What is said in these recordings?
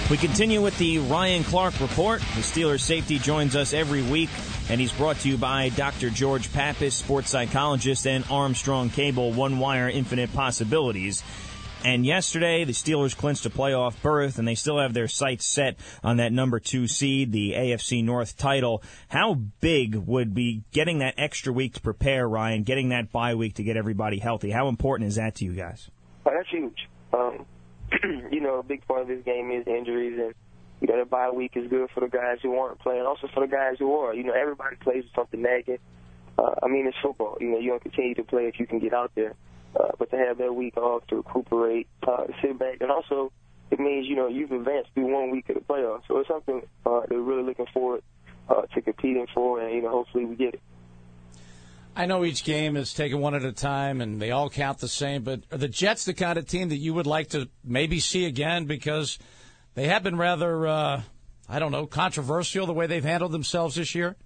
We continue with the Ryan Clark Report. The Steelers safety joins us every week, and he's brought to you by Dr. George Pappas, sports psychologist, and Armstrong Cable, One Wire Infinite Possibilities. And yesterday, the Steelers clinched a playoff berth, and they still have their sights set on that number 2 seed, the AFC North title. How big would be getting that extra week to prepare, Ryan, getting that bye week to get everybody healthy? How important is that to you guys? That's huge. A big part of this game is injuries, and, the bye week is good for the guys who aren't playing, also for the guys who are. Everybody plays with something nagging. It's football. You don't continue to play if you can get out there. But to have that week off to recuperate, sit back, and also it means, you've advanced through 1 week of the playoffs. So it's something they're really looking forward to competing for, and, hopefully we get it. I know each game is taken one at a time, and they all count the same, but are the Jets the kind of team that you would like to maybe see again? Because they have been rather, controversial the way they've handled themselves this year?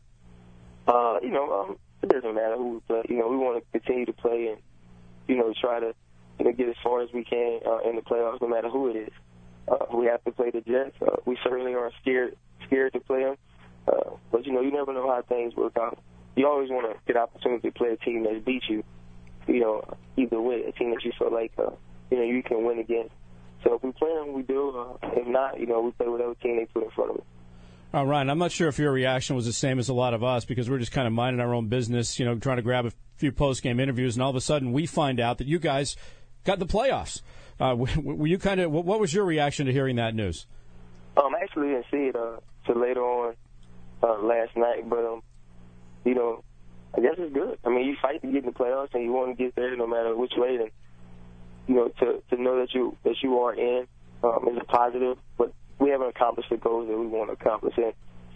It doesn't matter who we play. We want to continue to play and, try to, get as far as we can in the playoffs, no matter who it is. We have to play the Jets. We certainly aren't scared to play them. But, you never know how things work out. You always want to get an opportunity to play a team that beats you, either way, a team that you feel like, you can win against. So if we play them, we do. If not, we play whatever team they put in front of us. Ryan, I'm not sure if your reaction was the same as a lot of us because we're just kind of minding our own business, trying to grab a few post-game interviews, and all of a sudden we find out that you guys got the playoffs. Were you what was your reaction to hearing that news? I actually didn't see it till later on last night, but I guess it's good. You fight to get in the playoffs, and you want to get there no matter which way. And to know that you are in is a positive. But we haven't accomplished the goals that we want to accomplish. And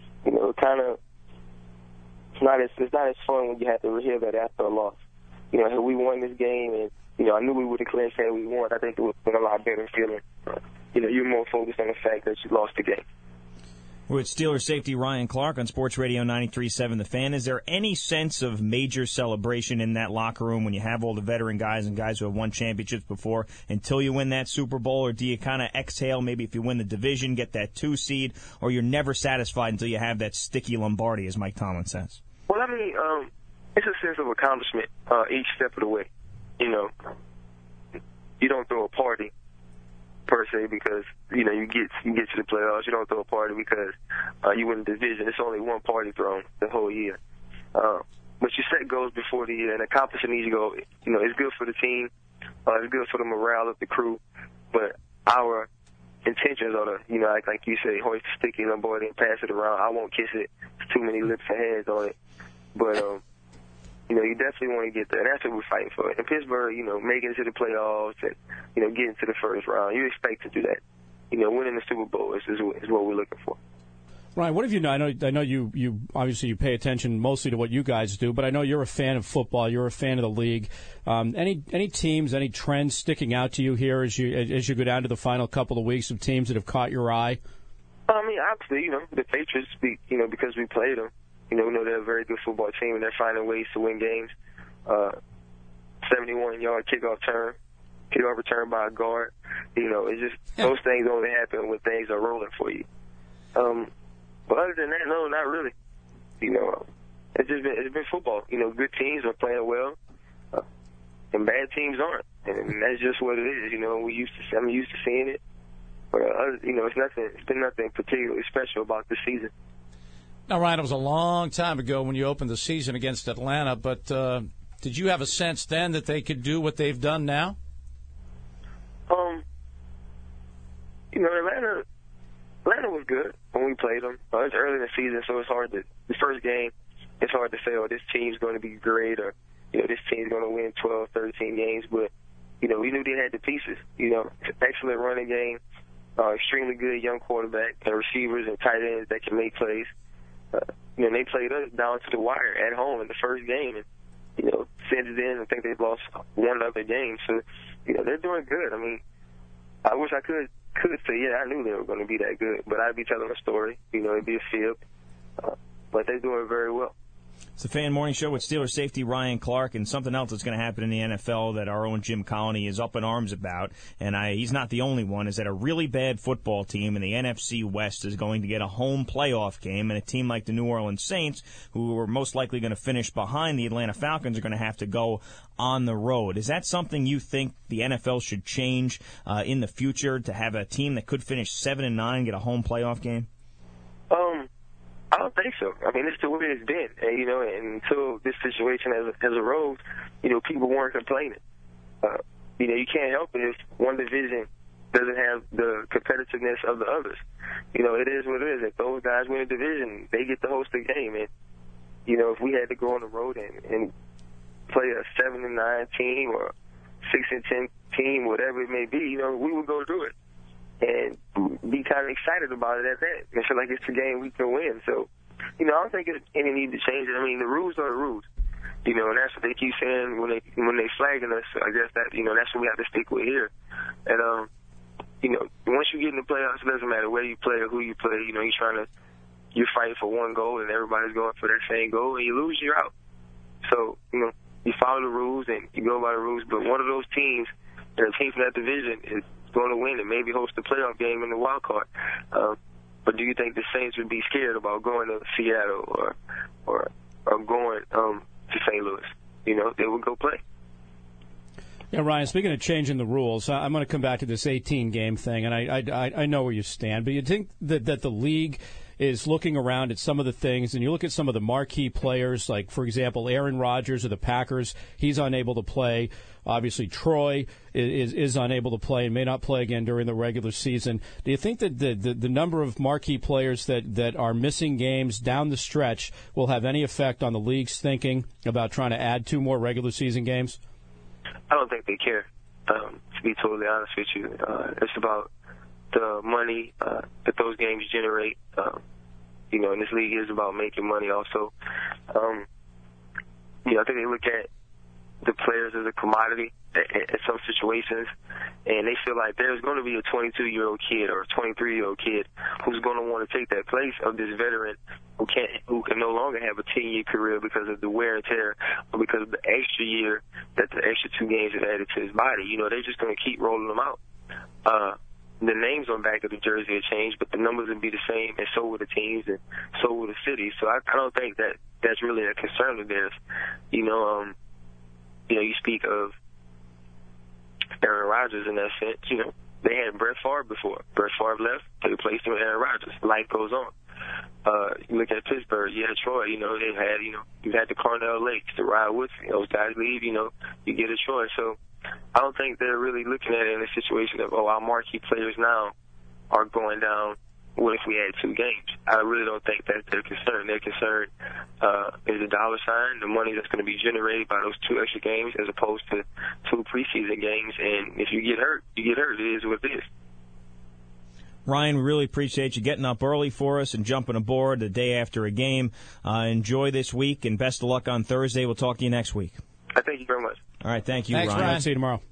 it's not as fun when you have to rehear that after a loss. Had we won this game, and I knew we would have clinched had we won, I think it would have been a lot better feeling. You're more focused on the fact that you lost the game. We're with Steelers safety Ryan Clark on Sports Radio 93.7 The Fan. Is there any sense of major celebration in that locker room when you have all the veteran guys and guys who have won championships before until you win that Super Bowl? Or do you kind of exhale maybe if you win the division, get that 2 seed, or you're never satisfied until you have that sticky Lombardi, as Mike Tomlin says? Well, it's a sense of accomplishment each step of the way. You don't throw a party per se because you get to the playoffs. You don't throw a party because you win the division. It's only one party thrown the whole year. But you set goals before the year, and accomplishing these goals, it's good for the team. It's good for the morale of the crew. But our intentions are to, like you say, hoist the sticky Lombardi and pass it around. I won't kiss it. There's too many lips and hands on it. But you definitely want to get there, and that's what we're fighting for. In Pittsburgh, making it to the playoffs and, getting to the first round, you expect to do that. Winning the Super Bowl is what we're looking for. Ryan, what have you done? I know you obviously you pay attention mostly to what you guys do, but I know you're a fan of football. You're a fan of the league. Any teams, any trends sticking out to you here as you go down to the final couple of weeks of teams that have caught your eye? Obviously, the Patriots, because we played them. We know they're a very good football team, and they're finding ways to win games. 71-yard kickoff return by a guard. It's just those things only happen when things are rolling for you. But other than that, no, not really. It's been football. Good teams are playing well, and bad teams aren't, and that's just what it is. I'm used to seeing it. But it's been nothing particularly special about this season. Now, Ryan, it was a long time ago when you opened the season against Atlanta, but did you have a sense then that they could do what they've done now? Atlanta was good when we played them. It's early in the season, so the first game, it's hard to say, this team's going to be great or, this team's going to win 12, 13 games. But, we knew they had the pieces. Excellent running game, extremely good young quarterback and receivers and tight ends that can make plays. They played us down to the wire at home in the first game and, sent it in. I think they've lost one other game. So, they're doing good. I wish I could say, I knew they were going to be that good, but I'd be telling a story. It'd be a fib. But they're doing very well. It's the Fan Morning Show with Steelers safety Ryan Clark, and something else that's going to happen in the NFL that our own Jim Colony is up in arms about, and he's not the only one, is that a really bad football team in the NFC West is going to get a home playoff game, and a team like the New Orleans Saints, who are most likely going to finish behind the Atlanta Falcons, are going to have to go on the road. Is that something you think the NFL should change in the future, to have a team that could finish 7-9 get a home playoff game? I don't think so. I mean, it's the way it's been. And, until this situation has arose, people weren't complaining. You can't help it if one division doesn't have the competitiveness of the others. It is what it is. If those guys win a division, they get to host the game. And, if we had to go on the road and play a 7-9 team or 6-10 team, whatever it may be, we would go do it and be kind of excited about it at that. I feel like it's a game we can win. So, I don't think there's any need to change it. I mean, the rules are the rules, and that's what they keep saying when they flagging us. I guess that, that's what we have to stick with here. And, once you get in the playoffs, it doesn't matter where you play or who you play. You're fighting for one goal and everybody's going for that same goal, and you lose, you're out. So, you follow the rules and you go by the rules, but one of those teams, and a team from that division is going to win and maybe host the playoff game in the wild card. But do you think the Saints would be scared about going to Seattle or going to St. Louis? They would go play. Yeah, Ryan, speaking of changing the rules, I'm going to come back to this 18-game thing, and I know where you stand, but you think that the league is looking around at some of the things, and you look at some of the marquee players, like, for example, Aaron Rodgers of the Packers, he's unable to play. Obviously, Troy is unable to play and may not play again during the regular season. Do you think that the number of marquee players that are missing games down the stretch will have any effect on the league's thinking about trying to add 2 more regular season games? I don't think they care, to be totally honest with you. It's about the money that those games generate. And this league is about making money also. I think they look at the players as a commodity in some situations, and they feel like there's going to be a 22-year-old kid or a 23-year-old kid who's going to want to take that place of this veteran who can no longer have a 10-year career because of the wear and tear or because of the extra year that the extra 2 games have added to his body. They're just going to keep rolling them out. The names on the back of the jersey will change, but the numbers will be the same, and so will the teams, and so will the cities. So I don't think that's really a concern of theirs. You speak of Aaron Rodgers in that sense. They had Brett Favre before. Brett Favre left, they replaced him with Aaron Rodgers. Life goes on. You look at Pittsburgh, you had Troy, they've had, you had the Cornell Lakes, the Rod Woodson. Those guys leave, you get a Troy. So I don't think they're really looking at it in a situation of, our marquee players now are going down. What if we had 2 games? I really don't think that's their concern. Their concern is the dollar sign, the money that's going to be generated by those 2 extra games as opposed to 2 preseason games. And if you get hurt, you get hurt. It is what it is. Ryan, we really appreciate you getting up early for us and jumping aboard the day after a game. Enjoy this week, and best of luck on Thursday. We'll talk to you next week. Thank you very much. All right, thank you, Thanks, Ryan. Ryan. See you tomorrow.